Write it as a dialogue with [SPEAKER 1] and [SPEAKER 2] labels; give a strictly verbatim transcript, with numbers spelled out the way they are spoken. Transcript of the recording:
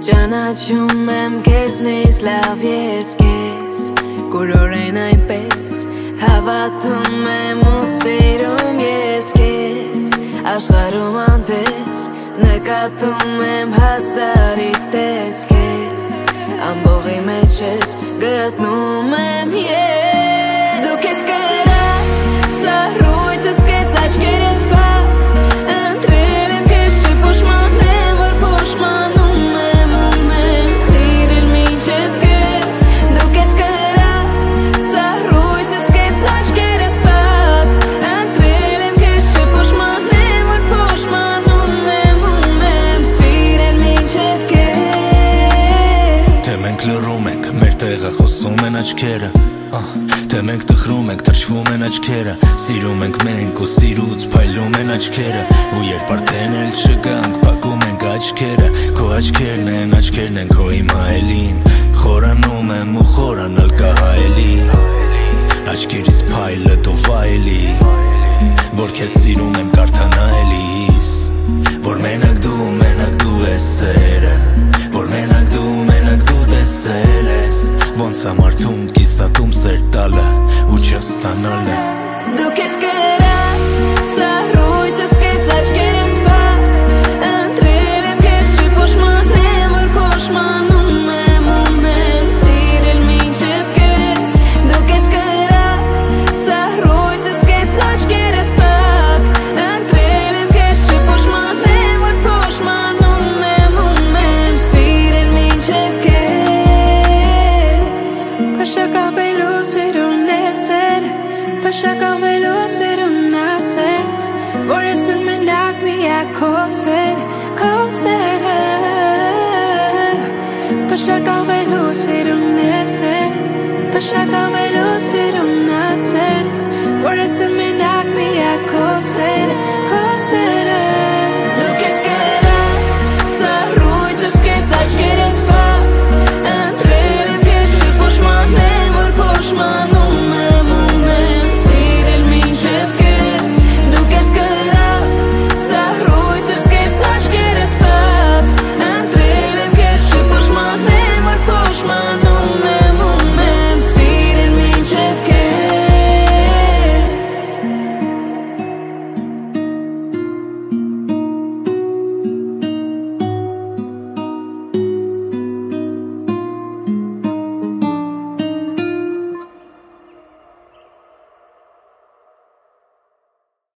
[SPEAKER 1] Ճանաչում եմ քեզնից լավ ես քեզ Kur օրեն այնպես Հավատում եմ ու սիրում ես քեզ Աշխարհում անտես Նկատում եմ հազարից տես քեզ Ամբողի մեջ ես գտնում եմ ես Դու քեզ կրա Սահրույցս քեզ աչքերս պար Ընտրել եմ քեզ չփոշմանեմ որ փոշմանում եմ ու եմ Սիրել մինչև քեզ Դու քեզ կրա Սահրույցս քեզ աչքերս պար Ընտրել եմ քեզ չփոշմանեմ որ փոշմանում եմ ու եմ Սիրել մինչև քեզ
[SPEAKER 2] Թե մենք լռում ենք, մեր տեղը խոսում են աչքերը Թե մենք տխրում ենք, թրջվում են աչքերը Սիրում ենք մենք ու սիրուց փայլում են աչքերը Ու երբ արդեն էլ չգանք, փակում ենք աչքերը Քո աչքերն են, աչքերն են քո իմ հայելին Խորանում եմ ու խորանալ կահայելի Աչքերիս փայլը դու վայելի Որ քեզ սիրում եմ կարդանայելիս Որ մենակ դու, մենակ դու ես սերը Որ մենակ դու, մենակ դու տեսել ես Ոնց ամարդում կիսատում սեր տալը ու չստանալը
[SPEAKER 1] Դու քեզ կրա Սահրույցս քեզ աչքերս պար Ընտրել եմ քեզ չփոշմանեմ որ փոշմանում եմ ու եմ Սիրել մինչև քեզ Դու քեզ կրա Սահրույցս քեզ աչքերս պար Ընտրել եմ քեզ չփոշմանեմ որ փոշմանում եմ ու եմ Սիրել մինչև քեզ Բաշակավելու սիրուն ես էր Բաշակավելու սիրուն ասես Որ ես էլ մենակ միակ քո սեր Քո սերը Բաշակավելու սիրուն ես էր Բաշակավելու սիրուն ասես Որ ես էլ մենակ միակ քո սեր Քո սերը